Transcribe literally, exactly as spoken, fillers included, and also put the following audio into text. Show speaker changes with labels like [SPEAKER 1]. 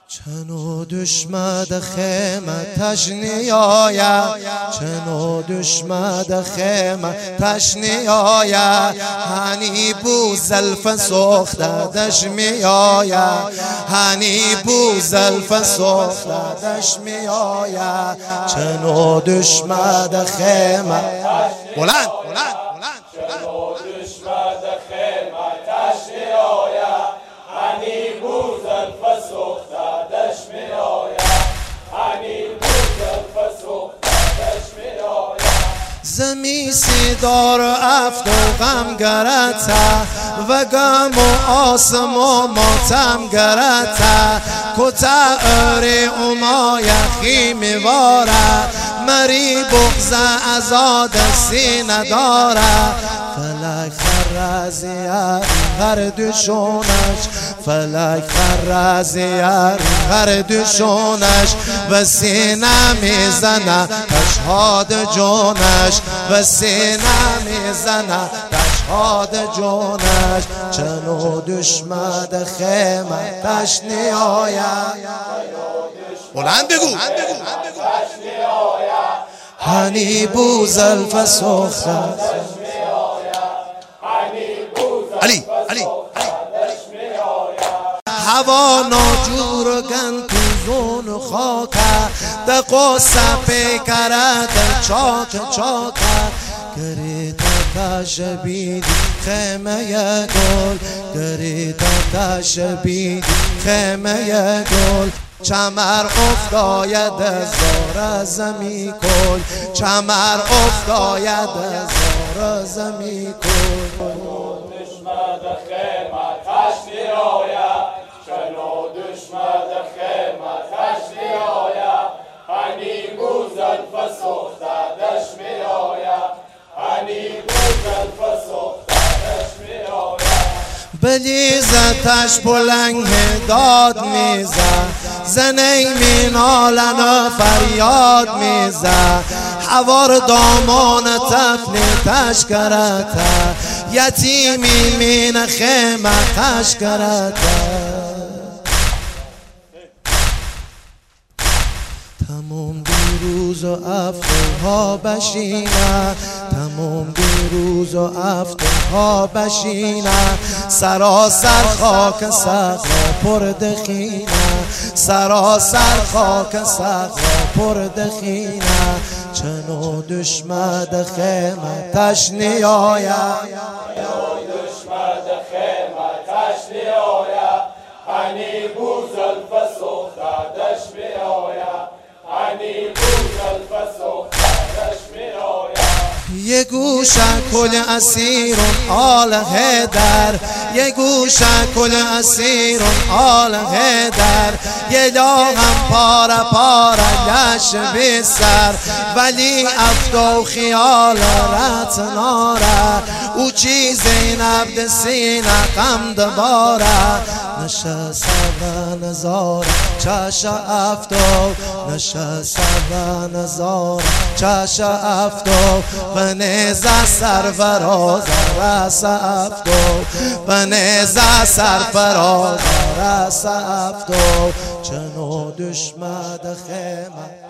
[SPEAKER 1] چنو دشمد خیمتش نیاید، چنو دشمد خیمتش نیاید، هنی بو زلف سختدش میآید، هنی بو زلف سختدش میآید. چنو دشمد خیمتش بلند بلند بلند
[SPEAKER 2] چنو دشمد خیمتش نیاید، هنی بو زلف سختدش میآید، هنی بو زلف سختدش میآید.
[SPEAKER 1] زمی سیدار افت و غم گرتا و غم و آسم و ماتم گرتا، کتا اری اما یخی میواره، مری بغض ازاد سی نداره. فلک خرازیار هر دوشونش، فلک خرازیار هر دوشونش، و سینه میزنه تشهاد جونش، و سینه میزنه تشهاد جونش. چنو دشمد خیمتش نیاید، بلند بگو، هنی بو زلف سختدش علی علی هوا ناجور و گنتوزون و خاکه، ده قصه پیکره ده چاک چاکه. گریتا تشبیدی خیمه گل، گریتا تشبیدی خیمه گل. چمر افتاید زار زمی کل، چمر افتاید زار زمی کل.
[SPEAKER 2] دشمد خیمتش نیاید، چنو دشمد خیمتش نیاید، هنی بو زلف سختدش میآید، هنی بو زلف سختدش میآید.
[SPEAKER 1] بلیزتش بلنگ داد میزد، زنی مینالن و فریاد میزد. حوار دامان تفلیتش کرده، یتیمی مین خیمتش کرده. تمام دیروز و افتها بشینه، تمام دیروز و افتها بشینه. سراسر خاک صحرا پر دخینه، سراسر خاک صحرا پر دخینه. چنو دشمد خیمتش نیاید،
[SPEAKER 2] چنو دشمد خیمتش نیاید، هنی بو زلف سختدش میآید، هنی بو زلف سختدش میآید.
[SPEAKER 1] یه گوشه کل اسیرون آل هدر، یه گوشه کل اسیرون آل هدر. یه لاغم پاره پاره گشت بی سر، ولی افتا و خیال رت ناره. او چیزی نبد سینه غم دباره، نشسته و نزاره چش افتا، نشسته و نزاره چش افتا. و نیزه سرفراز رس افتا، و نیزه سرفراز رس افتا. چنو دشمد خیمه